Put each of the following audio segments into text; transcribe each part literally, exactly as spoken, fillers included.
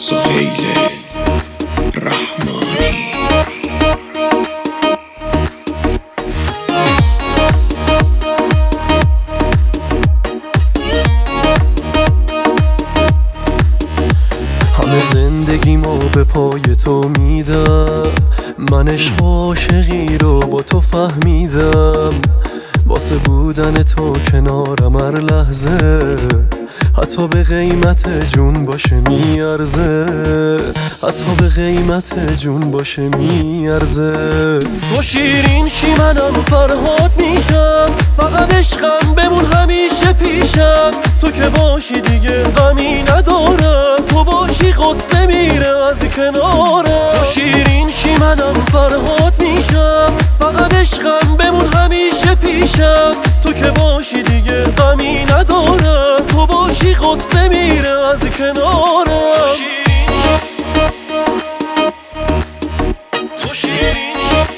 سهیل رحمانی. همه زندگیمو به پای تو میدم، من عشق و عاشقی رو با تو فهمیدم. واسه بودن تو کنارم هر لحظه، حتی به قیمت جون باشه میارزه، حتی به قیمت جون باشه میارزه. تو شیرین شی منم فرهاد میشم، فقط عشقم بمون همیشه پیشم. تو که باشی دیگه غمی ندارم، تو باشی قصه میره از کنارم. تو شیرین شی منم فرهاد میشم، فقط عشقم بمون همیشه پیشم. تو که باشی دیگه غمی ندارم، تو باشی قصه میره از کنارم. تو شیرین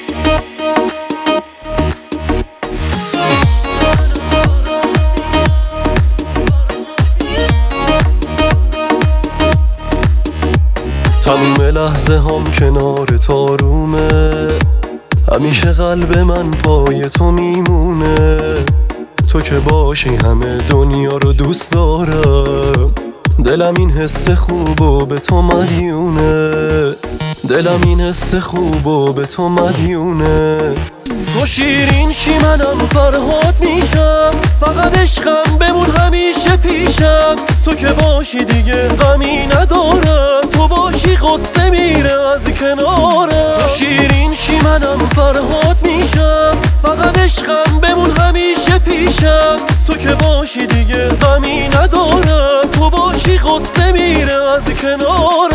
تموم لحظه هم کنار تو رومه، همیشه قلب من پای تو میمونه. تو که باشی همه دنیا رو دوست دارم، دلم این حس خوبو به تو مدیونه، دلم این حس خوبو به تو مدیونه. تو شیرین شی منم فرهاد میشم، فقط عشقم بمون همیشه پیشم. تو که باشی دیگه غمی ندارم، تو باشی قصه میره از کنارم. تو شیرین شی منم فرهاد میشم، فقط عشقم بمون همیشه پیشم. تو که باشی دیگه غمی ندارم، تو باشی قصه میره از کنارم.